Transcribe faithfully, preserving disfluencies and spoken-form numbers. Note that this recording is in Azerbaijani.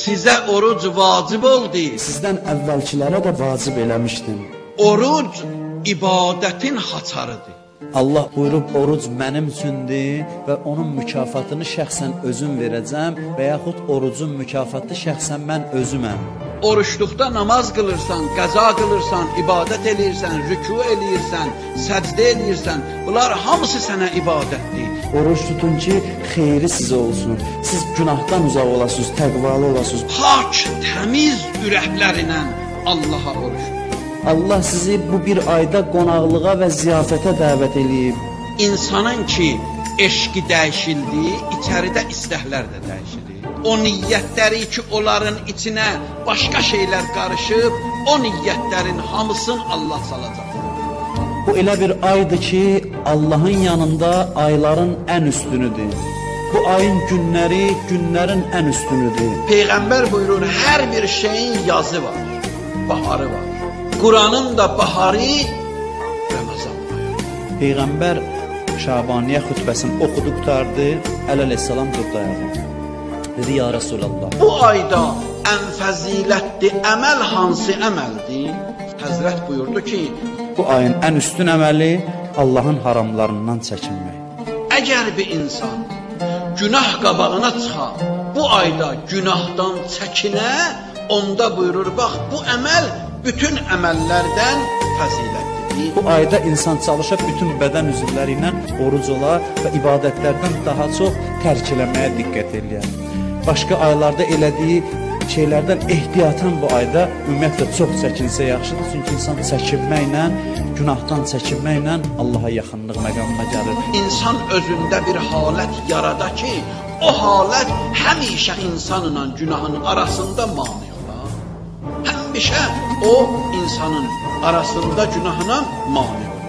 Sizə oruc vacib oldu. Sizdən əvvəlkilərə də vacib eləmişdim. Oruc ibadətin haçarıdır. Allah buyurub, oruc mənim üçündür və onun mükafatını şəxsən özüm verəcəm və yaxud orucun mükafatı şəxsən mən özüməm. Oruçluqda namaz qılırsan, qəza qılırsan, ibadət eləyirsən, rükû eləyirsən, səcdə eləyirsən, bunlar hamısı sənə ibadətdir. Oruç tutun ki, xeyri sizə olsun. Siz günahdan uzaq olasınız, təqvalı olasınız. Pak, təmiz ürəklərinə Allaha oruç tutun. Allah sizi bu bir ayda qonaqlığa və ziyafətə dəvət eləyib. İnsanın ki, eşqi dəyişildi, içəridə istəklər də dəyişildi. O niyyətləri ki, onların içinə başqa şeylər qarışıb, o niyyətlərin hamısını Allah salacaq. Bu elə bir aydır ki, Allahın yanında ayların ən üstünüdür. Bu ayın günləri, günlərin ən üstünüdür. Peyğəmbər buyurur, hər bir şeyin yazı var, baharı var. Quranın da baharı Ramazan ayı. Peyğəmbər Şabaniyyə xütbəsini oxudu, qutardı, əleyhissalam durdu ayağa. Dedi, ya Rasulallah, bu ayda ən fəzilətli əməl hansı əməldir? Həzrət buyurdu ki, bu ayın ən üstün əməli Allahın haramlarından çəkinmək. Əgər bir insan günah qabağına çıxa, bu ayda günahdan çəkinə, onda buyurur, bax, bu əməl bütün əməllərdən fəzilətlidir. Bu ayda insan çalışa bütün bədən üzvləri ilə oruc ola və ibadətlərdən daha çox tərk eləməyə diqqət eləyər. Başqa aylarda elədiyi şeylərdən ehtiyatan bu ayda ümumiyyətlə çox çəkinsə yaxşıdır. Çünki insan çəkinməklə, günahdan çəkinməklə Allaha yaxınlıq məqamına gəlir. İnsan özündə bir halət yarada ki, o halət həmişə insanla günahın arasında mani olar. Həmişə o insanın arasında günahına mani olar.